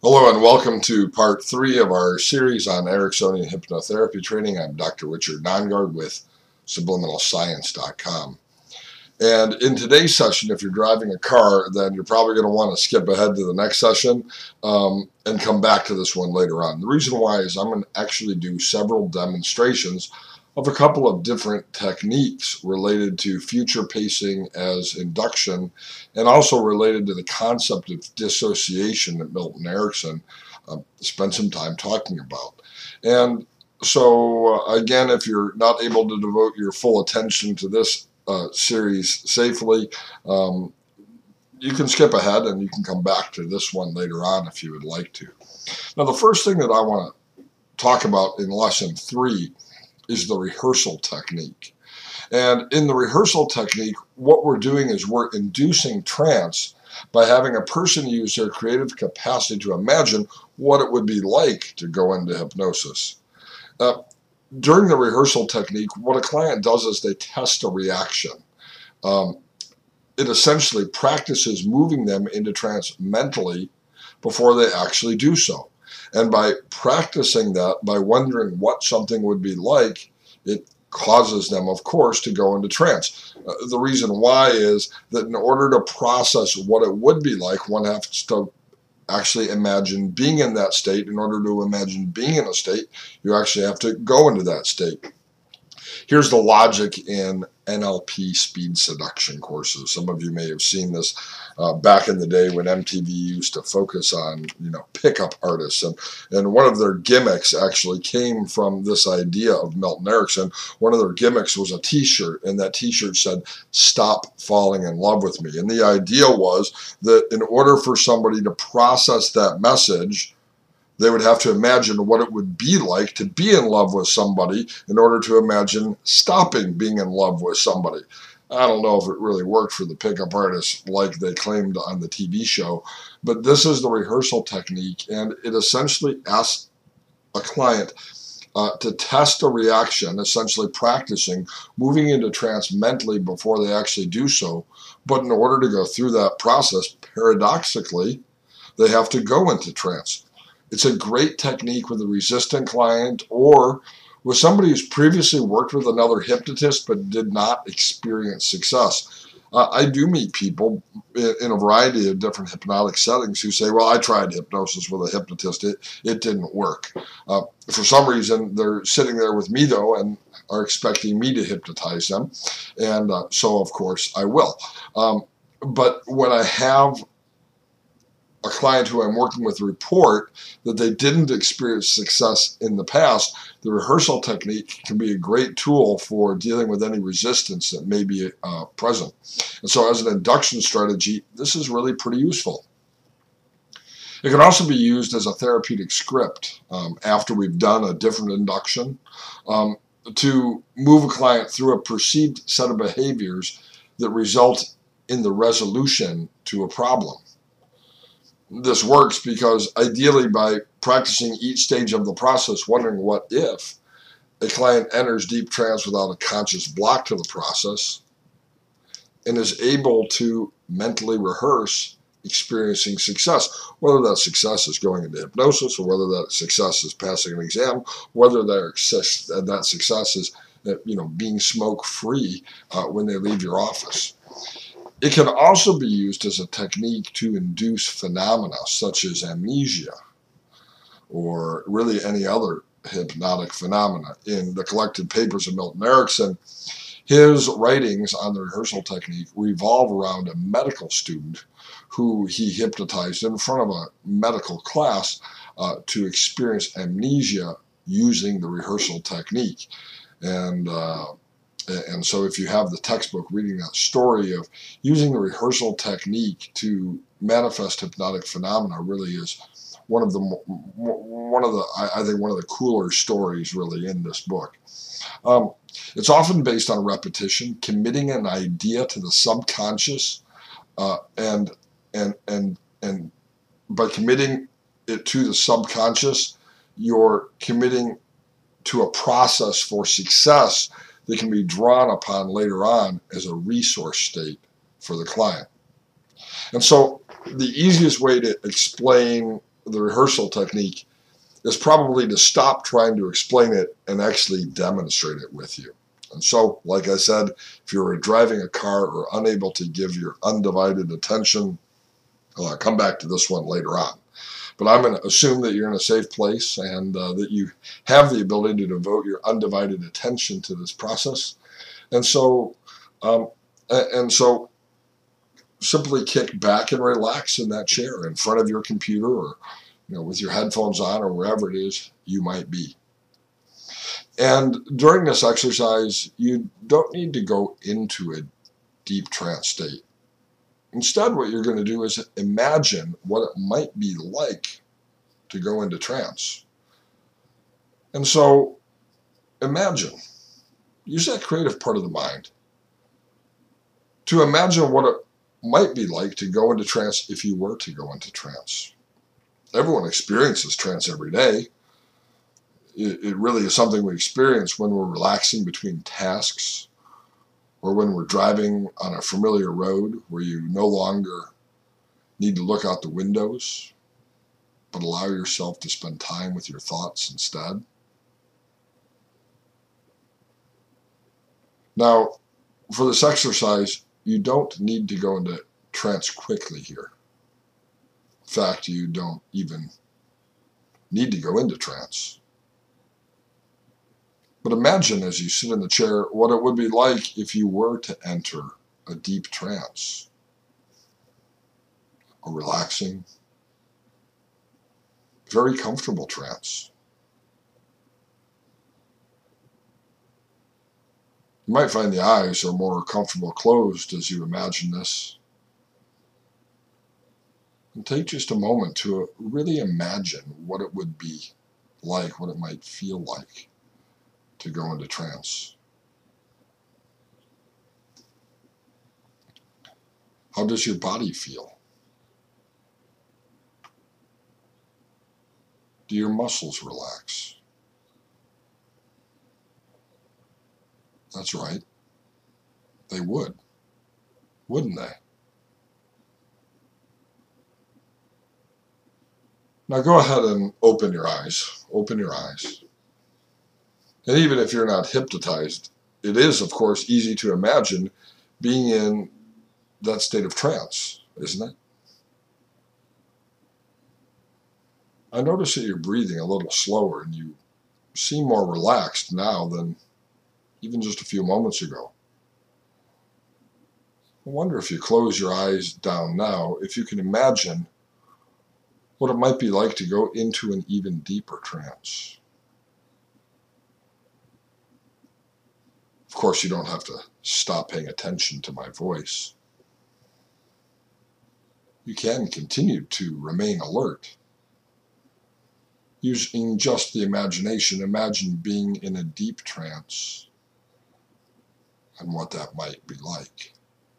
Hello and welcome to part 3 of our series on Ericksonian hypnotherapy training. I'm Dr. Richard Nongard with subliminalscience.com. And in today's session, if you're driving a car, then you're probably going to want to skip ahead to the next session and come back to this one later on. The reason why is I'm going to actually do several demonstrations of a couple of different techniques related to future pacing as induction, and also related to the concept of dissociation that Milton Erickson spent some time talking about. And so, again, if you're not able to devote your full attention to this series safely, you can skip ahead and you can come back to this one later on if you would like to. Now, the first thing that I want to talk about in lesson 3 is the rehearsal technique. And in the rehearsal technique, what we're doing is we're inducing trance by having a person use their creative capacity to imagine what it would be like to go into hypnosis. During the rehearsal technique, what a client does is they test a reaction. It essentially practices moving them into trance mentally before they actually do so. And by practicing that, by wondering what something would be like, it causes them, of course, to go into trance. The reason why is that in order to process what it would be like, one has to actually imagine being in that state. In order to imagine being in a state, you actually have to go into that state. Here's the logic in NLP speed seduction courses. Some of you may have seen this back in the day when MTV used to focus on, pickup artists. And one of their gimmicks actually came from this idea of Milton Erickson. One of their gimmicks was a t-shirt, and that t-shirt said, "Stop falling in love with me." And the idea was that in order for somebody to process that message, they would have to imagine what it would be like to be in love with somebody in order to imagine stopping being in love with somebody. I don't know if it really worked for the pickup artists like they claimed on the TV show, but this is the rehearsal technique, and it essentially asks a client to test a reaction, essentially practicing moving into trance mentally before they actually do so. But in order to go through that process, paradoxically, they have to go into trance. It's a great technique with a resistant client or with somebody who's previously worked with another hypnotist but did not experience success. I do meet people in a variety of different hypnotic settings who say, well, I tried hypnosis with a hypnotist. It didn't work. For some reason, they're sitting there with me, though, and are expecting me to hypnotize them. And so, of course, I will. But when I have a client who I'm working with report that they didn't experience success in the past, the rehearsal technique can be a great tool for dealing with any resistance that may be present. And so as an induction strategy, this is really pretty useful. It can also be used as a therapeutic script after we've done a different induction to move a client through a perceived set of behaviors that result in the resolution to a problem. This works because ideally by practicing each stage of the process, wondering what if, a client enters deep trance without a conscious block to the process and is able to mentally rehearse experiencing success, whether that success is going into hypnosis or whether that success is passing an exam, whether that success is being smoke-free when they leave your office. It can also be used as a technique to induce phenomena such as amnesia or really any other hypnotic phenomena. In the collected papers of Milton Erickson, his writings on the rehearsal technique revolve around a medical student who he hypnotized in front of a medical class to experience amnesia using the rehearsal technique. And so if you have the textbook reading that story of using the rehearsal technique to manifest hypnotic phenomena really is one of the cooler stories really in this book. It's often based on repetition, committing an idea to the subconscious, and by committing it to the subconscious, you're committing to a process for success that can be drawn upon later on as a resource state for the client. And so the easiest way to explain the rehearsal technique is probably to stop trying to explain it and actually demonstrate it with you. And so, like I said, if you're driving a car or unable to give your undivided attention, I'll come back to this one later on. But I'm going to assume that you're in a safe place and that you have the ability to devote your undivided attention to this process. And so, simply kick back and relax in that chair in front of your computer, or with your headphones on, or wherever it is you might be. And during this exercise, you don't need to go into a deep trance state. Instead, what you're going to do is imagine what it might be like to go into trance. And so, imagine. Use that creative part of the mind to imagine what it might be like to go into trance if you were to go into trance. Everyone experiences trance every day. It really is something we experience when we're relaxing between tasks, or when we're driving on a familiar road where you no longer need to look out the windows, but allow yourself to spend time with your thoughts instead. Now, for this exercise, you don't need to go into trance quickly here. In fact, you don't even need to go into trance. But imagine, as you sit in the chair, what it would be like if you were to enter a deep trance, a relaxing, very comfortable trance. You might find the eyes are more comfortable closed as you imagine this. And take just a moment to really imagine what it would be like, what it might feel like to go into trance. How does your body feel? Do your muscles relax? That's right. They would, wouldn't they? Now go ahead and open your eyes. Open your eyes. And even if you're not hypnotized, it is, of course, easy to imagine being in that state of trance, isn't it? I notice that you're breathing a little slower and you seem more relaxed now than even just a few moments ago. I wonder, if you close your eyes down now, if you can imagine what it might be like to go into an even deeper trance. Of course, you don't have to stop paying attention to my voice. You can continue to remain alert. Using just the imagination, imagine being in a deep trance and what that might be like.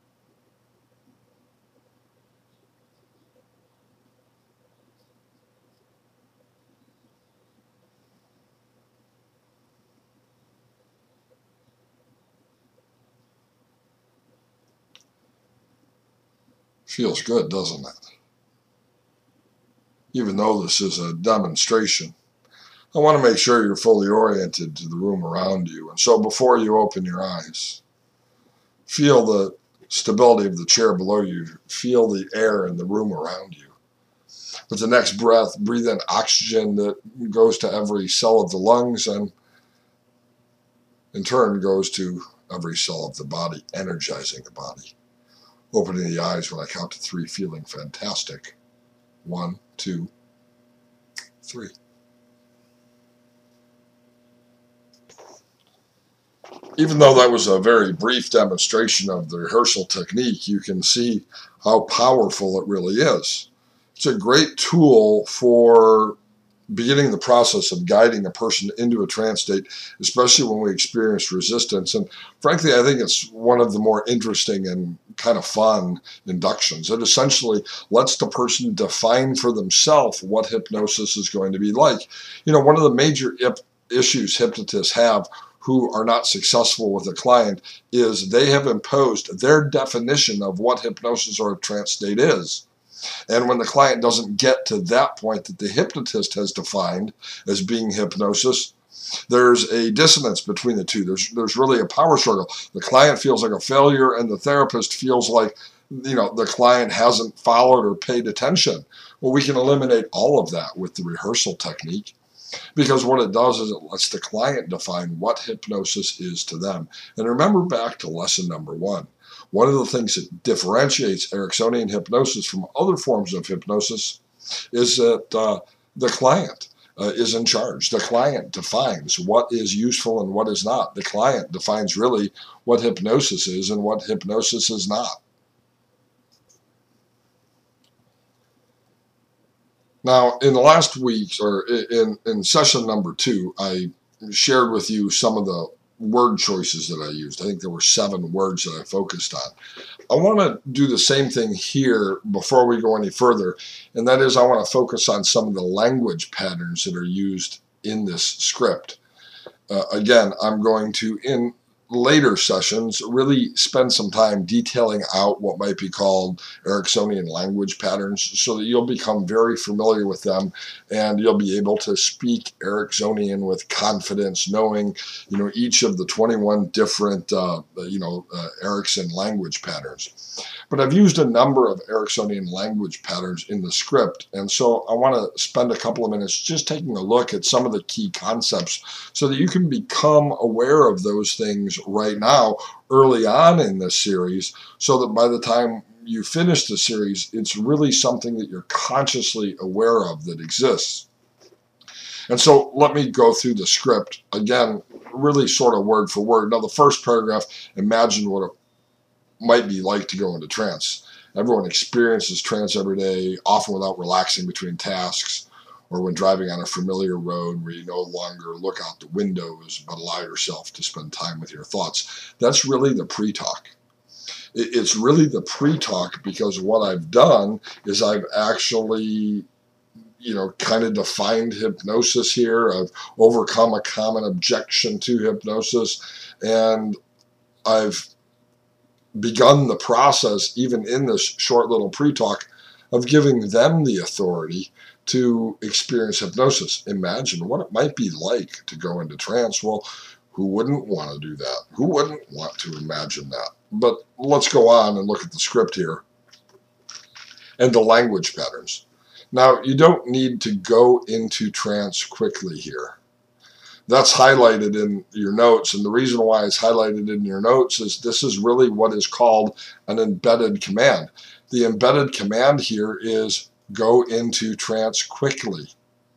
Feels good, doesn't it? Even though this is a demonstration, I want to make sure you're fully oriented to the room around you. And so before you open your eyes, feel the stability of the chair below you. Feel the air in the room around you. With the next breath, breathe in oxygen that goes to every cell of the lungs and in turn goes to every cell of the body, energizing the body. Opening the eyes when I count to 3, feeling fantastic. 1, 2, 3. Even though that was a very brief demonstration of the rehearsal technique, you can see how powerful it really is. It's a great tool for beginning the process of guiding a person into a trance state, especially when we experience resistance. And frankly, I think it's one of the more interesting and kind of fun inductions. It essentially lets the person define for themselves what hypnosis is going to be like. One of the major issues hypnotists have who are not successful with a client is they have imposed their definition of what hypnosis or a trance state is. And when the client doesn't get to that point that the hypnotist has defined as being hypnosis, there's a dissonance between the two. There's really a power struggle. The client feels like a failure, and the therapist feels like, the client hasn't followed or paid attention. Well, we can eliminate all of that with the rehearsal technique, because what it does is it lets the client define what hypnosis is to them. And remember back to lesson number 1. One of the things that differentiates Ericksonian hypnosis from other forms of hypnosis is that the client is in charge. The client defines what is useful and what is not. The client defines really what hypnosis is and what hypnosis is not. Now, in the last week, or in session number 2, I shared with you some of the word choices that I used. I think there were 7 words that I focused on. I want to do the same thing here before we go any further, and that is I want to focus on some of the language patterns that are used in this script. Again, I'm going to, in later sessions, really spend some time detailing out what might be called Ericksonian language patterns so that you'll become very familiar with them and you'll be able to speak Ericksonian with confidence, knowing each of the 21 different Erikson language patterns. But I've used a number of Ericksonian language patterns in the script, and so I want to spend a couple of minutes just taking a look at some of the key concepts so that you can become aware of those things right now, early on in this series, so that by the time you finish the series, it's really something that you're consciously aware of that exists. And so let me go through the script again, really sort of word for word. Now, the first paragraph, imagine what it might be like to go into trance. Everyone experiences trance every day, often without relaxing between tasks, or when driving on a familiar road where you no longer look out the windows but allow yourself to spend time with your thoughts. That's really the pre-talk. It's really the pre-talk, because what I've done is I've actually kind of defined hypnosis here. I've overcome a common objection to hypnosis, and I've begun the process, even in this short little pre-talk, of giving them the authority to experience hypnosis. Imagine what it might be like to go into trance. Well, who wouldn't want to do that? Who wouldn't want to imagine that? But let's go on and look at the script here and the language patterns. Now, you don't need to go into trance quickly here. That's highlighted in your notes, and the reason why it's highlighted in your notes is this is really what is called an embedded command. The embedded command here is go into trance quickly.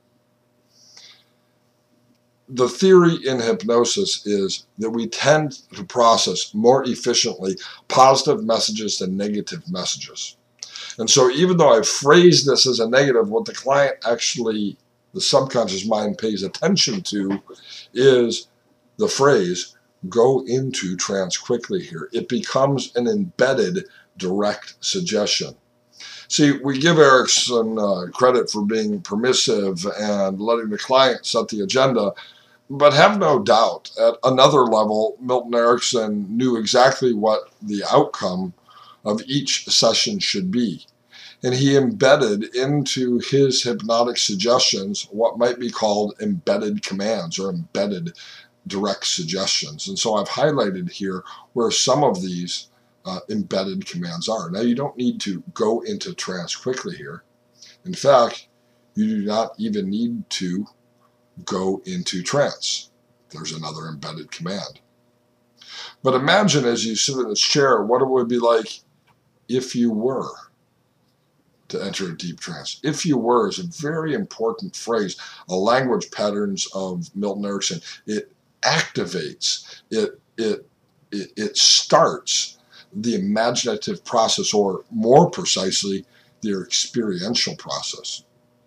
The theory in hypnosis is that we tend to process more efficiently positive messages than negative messages. And so even though I phrase this as a negative, what the client actually, the subconscious mind, pays attention to is the phrase, go into trance quickly here. It becomes an embedded direct suggestion. See, we give Erikson credit for being permissive and letting the client set the agenda, but have no doubt, at another level, Milton Erickson knew exactly what the outcome of each session should be. And he embedded into his hypnotic suggestions what might be called embedded commands or embedded direct suggestions. And so I've highlighted here where some of these embedded commands are. Now, you don't need to go into trance quickly here. In fact, you do not even need to go into trance. There's another embedded command. But imagine as you sit in this chair what it would be like if you were to enter a deep trance. If you were is a very important phrase. A language patterns of Milton Erickson. It activates, it starts the imaginative process, or more precisely, their experiential process.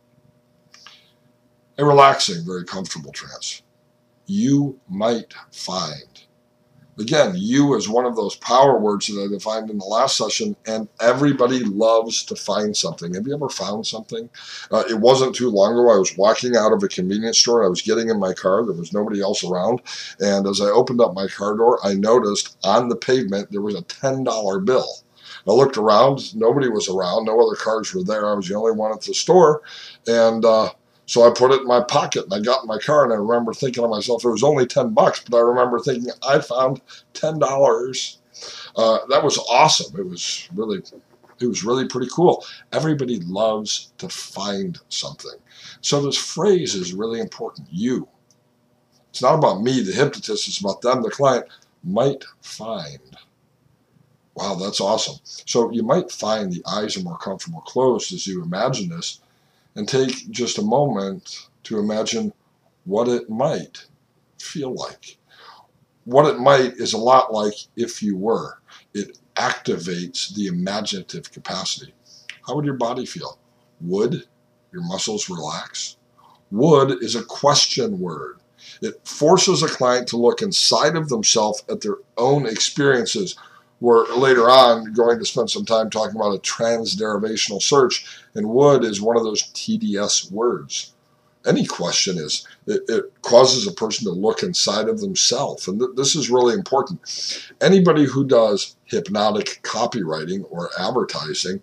A relaxing, very comfortable trance. You might find. Again, you is one of those power words that I defined in the last session, and everybody loves to find something. Have you ever found something? It wasn't too long ago. I was walking out of a convenience store. I was getting in my car. There was nobody else around. And as I opened up my car door, I noticed on the pavement there was a $10 bill. I looked around. Nobody was around. No other cars were there. I was the only one at the store. And so I put it in my pocket, and I got in my car, and I remember thinking to myself, it was only $10, but I remember thinking, I found $10. That was awesome. It was really pretty cool. Everybody loves to find something. So this phrase is really important. You. It's not about me, the hypnotist. It's about them, the client, might find. Wow, that's awesome. So you might find the eyes are more comfortable closed as you imagine this, and take just a moment to imagine what it might feel like. What it might is a lot like if you were. It activates the imaginative capacity. How would your body feel? Would your muscles relax? Would is a question word. It forces a client to look inside of themselves at their own experiences. We're later on going to spend some time talking about a transderivational search, and would is one of those TDS words. Any question is, it causes a person to look inside of themselves, and this is really important. Anybody who does hypnotic copywriting or advertising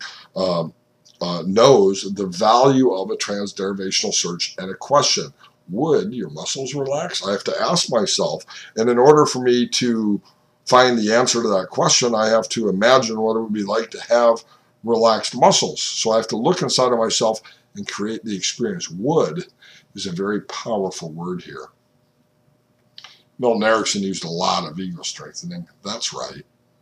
knows the value of a transderivational search and a question. Would your muscles relax? I have to ask myself, and in order for me to find the answer to that question, I have to imagine what it would be like to have relaxed muscles. So I have to look inside of myself and create the experience. Would is a very powerful word here. Milton Erickson used a lot of ego strengthening. That's right.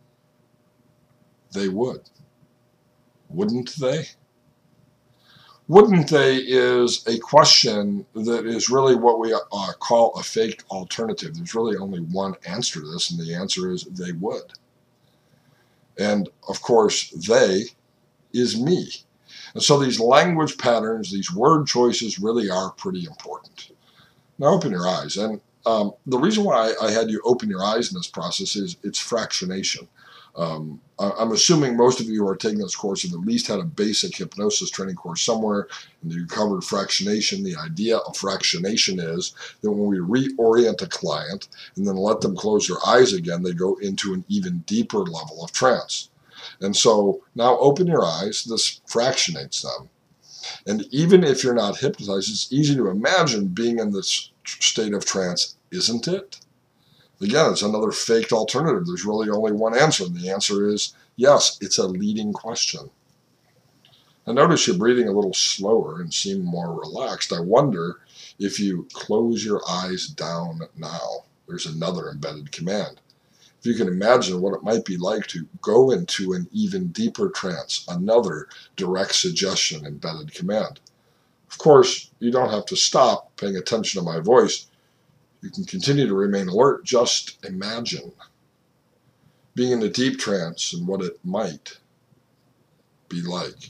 They would. Wouldn't they? Wouldn't they is a question that is really what we call a fake alternative. There's really only one answer to this, and the answer is they would. And of course, they is me. And so these language patterns, these word choices really are pretty important. Now open your eyes. And the reason why I had you open your eyes in this process is it's fractionation. I'm assuming most of you who are taking this course have at least had a basic hypnosis training course somewhere, and you covered fractionation. The idea of fractionation is that when we reorient a client and then let them close their eyes again, they go into an even deeper level of trance. And so now open your eyes. This fractionates them. And even if you're not hypnotized, it's easy to imagine being in this state of trance, isn't it? Again, it's another faked alternative. There's really only one answer, and the answer is yes, it's a leading question. I notice you're breathing a little slower and seem more relaxed. I wonder if you close your eyes down now. There's another embedded command. If you can imagine what it might be like to go into an even deeper trance, another direct suggestion embedded command. Of course, you don't have to stop paying attention to my voice. You can continue to remain alert. Just imagine being in a deep trance and what it might be like.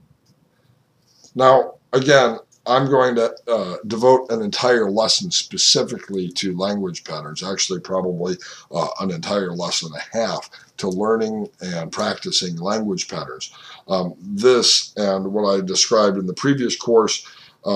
Now, again, I'm going to devote an entire lesson specifically to language patterns, actually probably an entire lesson and a half to learning and practicing language patterns. This and what I described in the previous course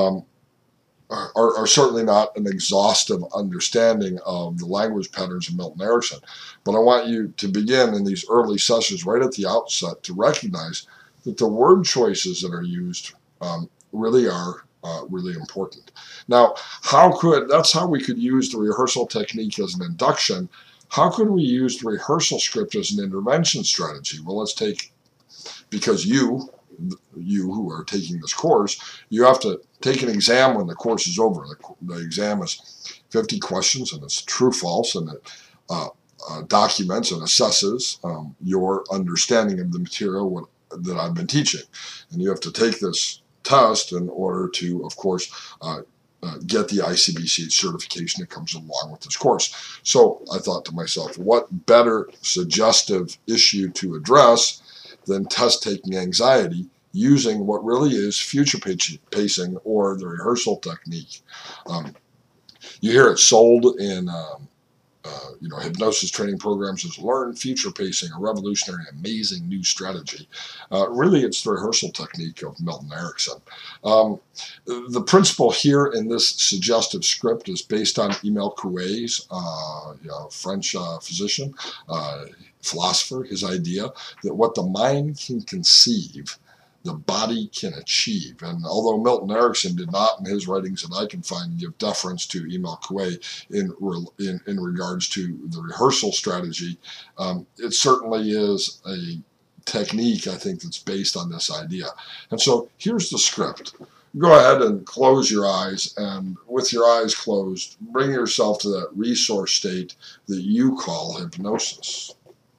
are certainly not an exhaustive understanding of the language patterns of Milton Erickson. But I want you to begin in these early sessions right at the outset to recognize that the word choices that are used really are really important. Now, that's how we could use the rehearsal technique as an induction. How could we use the rehearsal script as an intervention strategy? Well, let's take, because you who are taking this course, you have to take an exam when the course is over. The exam is 50 questions, and it's true, false, and it documents and assesses your understanding of the material that I've been teaching. And you have to take this test in order to, of course, get the ICBC certification that comes along with this course. So I thought to myself, what better suggestive issue to address than test-taking anxiety using what really is future pacing or the rehearsal technique. You hear it sold in hypnosis training programs is learn future pacing, a revolutionary, amazing new strategy. Really, it's the rehearsal technique of Milton Erickson. The principle here in this suggestive script is based on Emile Coué's, French physician, philosopher, his idea that what the mind can conceive, the body can achieve. And although Milton Erickson did not, in his writings that I can find, give deference to Emile Coué in regards to the rehearsal strategy, it certainly is a technique, I think, that's based on this idea. And so here's the script. Go ahead and close your eyes, and with your eyes closed, bring yourself to that resource state that you call hypnosis.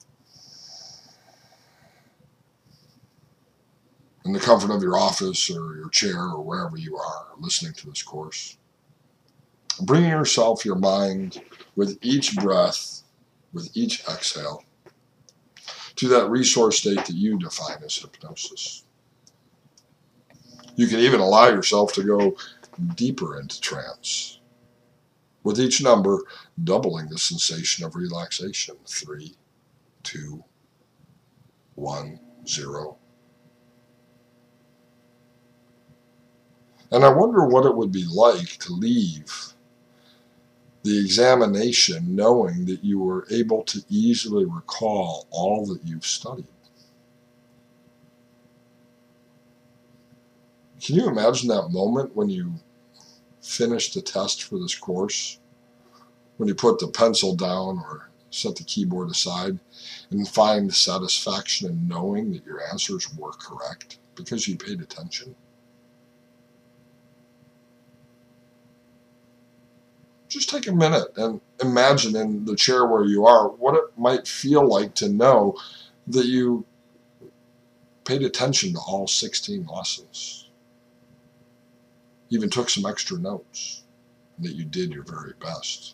In the comfort of your office or your chair or wherever you are listening to this course. Bring yourself, your mind, with each breath, with each exhale, to that resource state that you define as hypnosis. You can even allow yourself to go deeper into trance, with each number doubling the sensation of relaxation. 3, 2, 1, 0. And I wonder what it would be like to leave the examination knowing that you were able to easily recall all that you've studied. Can you imagine that moment when you finished the test for this course? When you put the pencil down or set the keyboard aside and find satisfaction in knowing that your answers were correct because you paid attention? Just take a minute and imagine in the chair where you are what it might feel like to know that you paid attention to all 16 lessons. Even took some extra notes, and that you did your very best.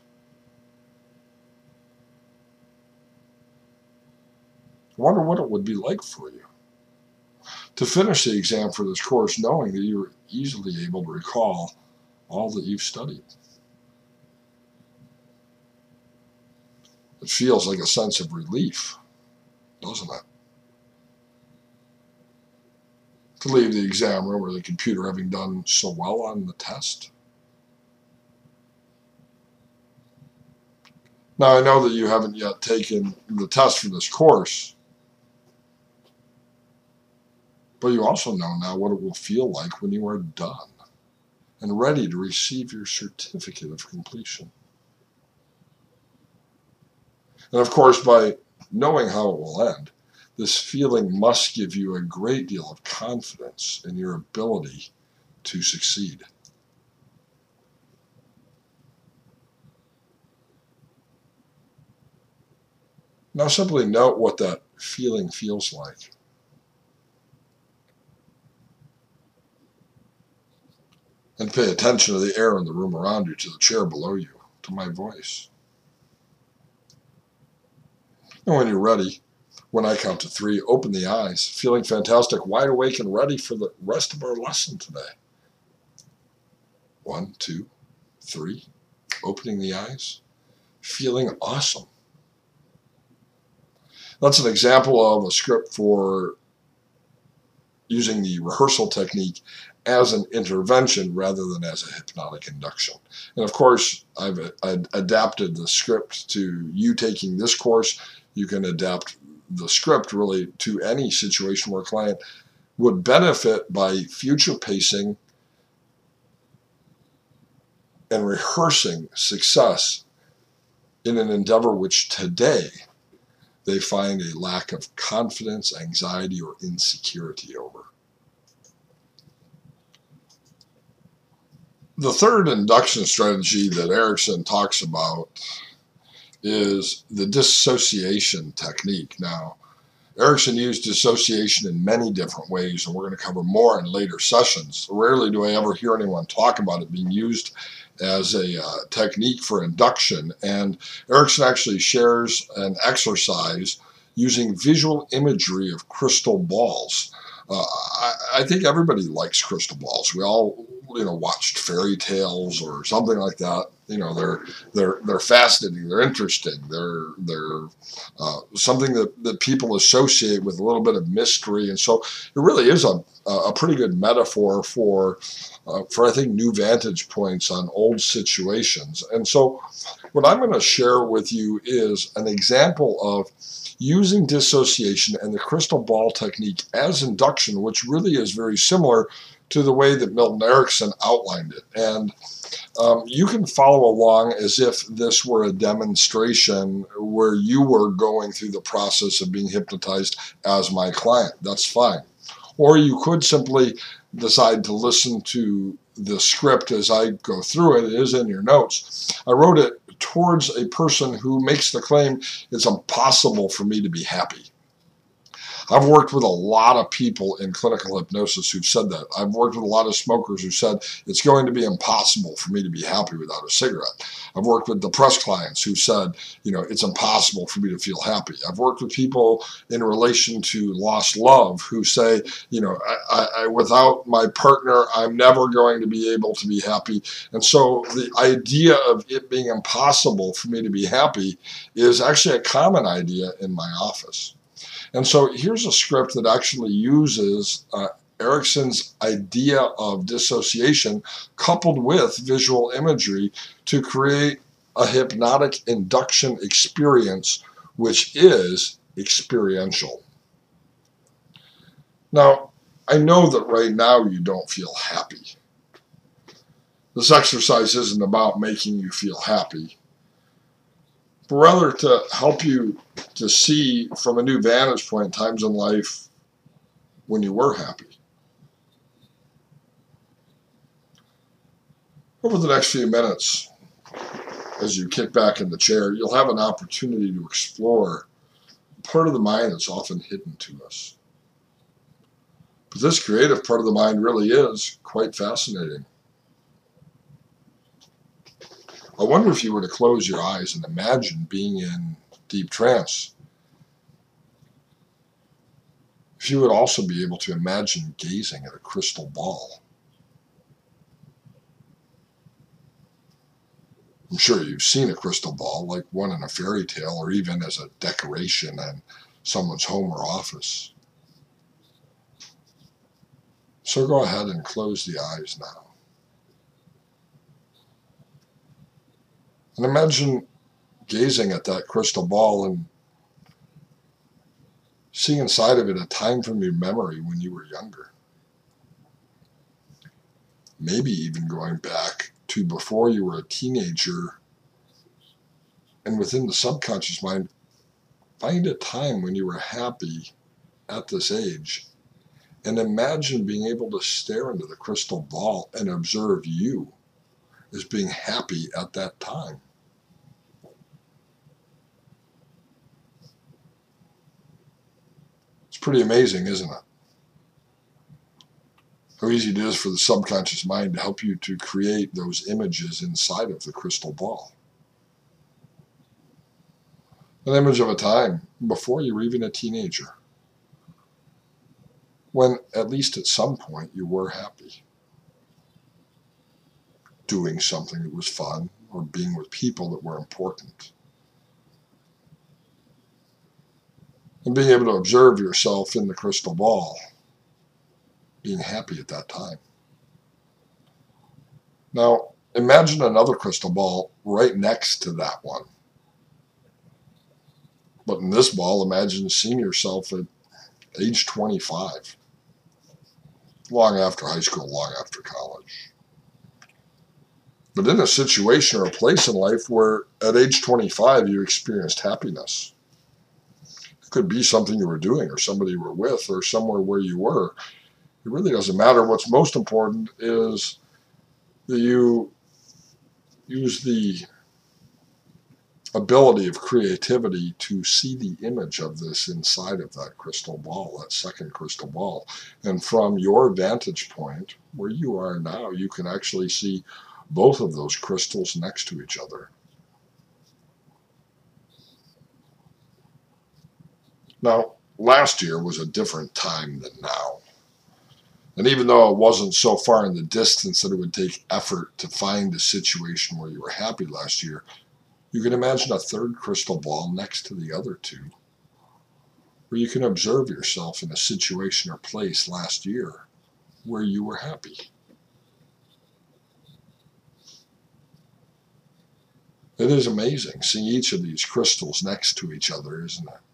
I wonder what it would be like for you to finish the exam for this course knowing that you were easily able to recall all that you've studied. It feels like a sense of relief, doesn't it? To leave the exam room or the computer having done so well on the test. Now, I know that you haven't yet taken the test for this course, but you also know now what it will feel like when you are done and ready to receive your certificate of completion. And of course, by knowing how it will end, this feeling must give you a great deal of confidence in your ability to succeed. Now simply note what that feeling feels like. And pay attention to the air in the room around you, to the chair below you, to my voice. And when you're ready, when I count to 3, open the eyes, feeling fantastic, wide awake, and ready for the rest of our lesson today. 1, 2, 3, opening the eyes, feeling awesome. That's an example of a script for using the rehearsal technique as an intervention rather than as a hypnotic induction. And of course, I've adapted the script to you taking this course. You can adapt the script really to any situation where a client would benefit by future pacing and rehearsing success in an endeavor which today they find a lack of confidence, anxiety, or insecurity over. The third induction strategy that Erickson talks about is the dissociation technique. Now, Erickson used dissociation in many different ways, and we're going to cover more in later sessions. Rarely do I ever hear anyone talk about it being used as a technique for induction, and Erickson actually shares an exercise using visual imagery of crystal balls. I think everybody likes crystal balls. We all watched fairy tales or something like that. They're fascinating. They're interesting. They're something that people associate with a little bit of mystery, and so it really is a pretty good metaphor for I think new vantage points on old situations. And so, what I'm going to share with you is an example of using dissociation and the crystal ball technique as induction, which really is very similar to the way that Milton Erickson outlined it. And you can follow along as if this were a demonstration where you were going through the process of being hypnotized as my client. That's fine. Or you could simply decide to listen to the script as I go through it. It is in your notes. I wrote it towards a person who makes the claim it's impossible for me to be happy. I've worked with a lot of people in clinical hypnosis who've said that. I've worked with a lot of smokers who said it's going to be impossible for me to be happy without a cigarette. I've worked with depressed clients who said, it's impossible for me to feel happy. I've worked with people in relation to lost love who say, I without my partner, I'm never going to be able to be happy. And so the idea of it being impossible for me to be happy is actually a common idea in my office. And so here's a script that actually uses Erickson's idea of dissociation coupled with visual imagery to create a hypnotic induction experience, which is experiential. Now, I know that right now you don't feel happy. This exercise isn't about making you feel happy, but rather to help you to see from a new vantage point times in life when you were happy. Over the next few minutes, as you kick back in the chair, you'll have an opportunity to explore a part of the mind that's often hidden to us. But this creative part of the mind really is quite fascinating. I wonder if you were to close your eyes and imagine being in deep trance, if you would also be able to imagine gazing at a crystal ball. I'm sure you've seen a crystal ball, like one in a fairy tale, or even as a decoration in someone's home or office. So go ahead and close the eyes now. And imagine gazing at that crystal ball and seeing inside of it a time from your memory when you were younger. Maybe even going back to before you were a teenager, and within the subconscious mind, find a time when you were happy at this age, and imagine being able to stare into the crystal ball and observe you as being happy at that time. It's pretty amazing, isn't it? How easy it is for the subconscious mind to help you to create those images inside of the crystal ball. An image of a time before you were even a teenager, when at least at some point you were happy, doing something that was fun or being with people that were important. And being able to observe yourself in the crystal ball, being happy at that time. Now, imagine another crystal ball right next to that one. But in this ball, imagine seeing yourself at age 25, long after high school, long after college. But in a situation or a place in life where at age 25 you experienced happiness. It could be something you were doing or somebody you were with or somewhere where you were. It really doesn't matter. What's most important is that you use the ability of creativity to see the image of this inside of that crystal ball, that second crystal ball. And from your vantage point, where you are now, you can actually see both of those crystals next to each other. Now, last year was a different time than now. And even though it wasn't so far in the distance that it would take effort to find a situation where you were happy last year, you can imagine a third crystal ball next to the other two, where you can observe yourself in a situation or place last year where you were happy. It is amazing seeing each of these crystals next to each other, isn't it?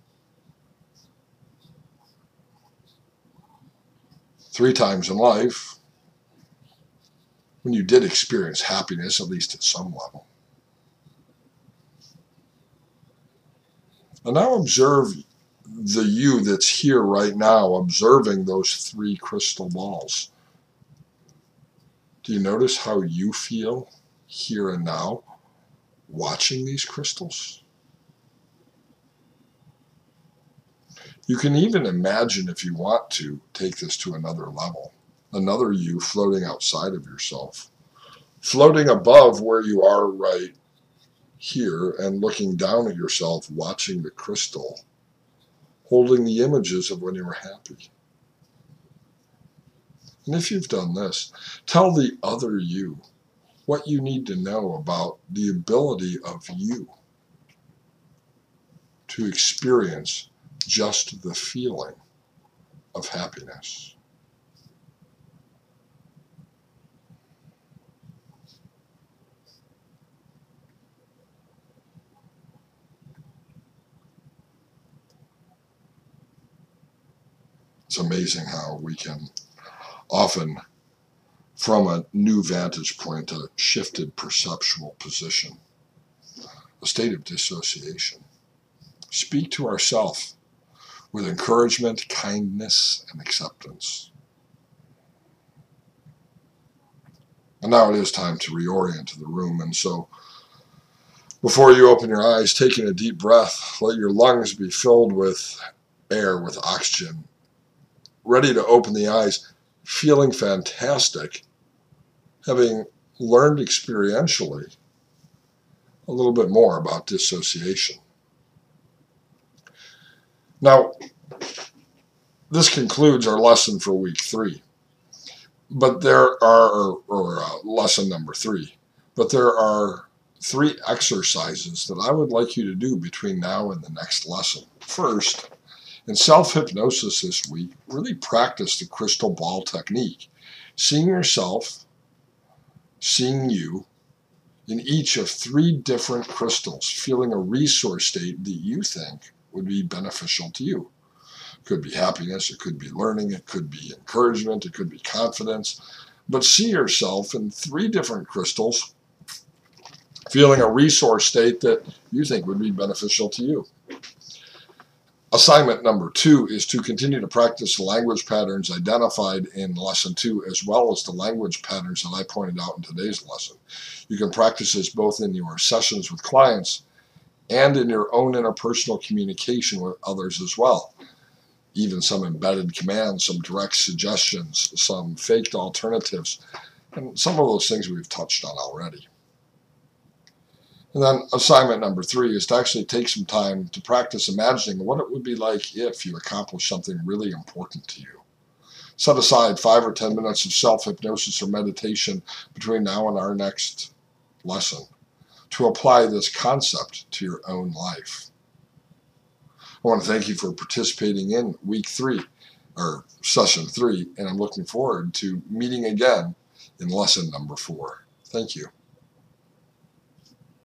3 times in life, when you did experience happiness, at least at some level. And now observe the you that's here right now, observing those 3 crystal balls. Do you notice how you feel here and now watching these crystals? You can even imagine, if you want to, take this to another level. Another you floating outside of yourself. Floating above where you are right here and looking down at yourself, watching the crystal, holding the images of when you were happy. And if you've done this, tell the other you what you need to know about the ability of you to experience just the feeling of happiness. It's amazing how we can often, from a new vantage point, a shifted perceptual position, a state of dissociation, speak to ourselves with encouragement, kindness, and acceptance. And now it is time to reorient the room. And so, before you open your eyes, taking a deep breath, let your lungs be filled with air, with oxygen, ready to open the eyes, feeling fantastic, having learned experientially a little bit more about dissociation. Now, this concludes our lesson for week 3. But there are, or lesson number 3, but there are 3 exercises that I would like you to do between now and the next lesson. First, in self-hypnosis this week, really practice the crystal ball technique. Seeing yourself, seeing you, in each of 3 different crystals, feeling a resource state that you think would be beneficial to you. It could be happiness, it could be learning, it could be encouragement, it could be confidence. But see yourself in 3 different crystals, feeling a resource state that you think would be beneficial to you. Assignment number 2 is to continue to practice the language patterns identified in lesson 2, as well as the language patterns that I pointed out in today's lesson. You can practice this both in your sessions with clients and in your own interpersonal communication with others as well. Even some embedded commands, some direct suggestions, some faked alternatives, and some of those things we've touched on already. And then assignment number 3 is to actually take some time to practice imagining what it would be like if you accomplished something really important to you. Set aside 5 or 10 minutes of self-hypnosis or meditation between now and our next lesson to apply this concept to your own life. I want to thank you for participating in week 3, or session 3, and I'm looking forward to meeting again in lesson number 4. Thank you.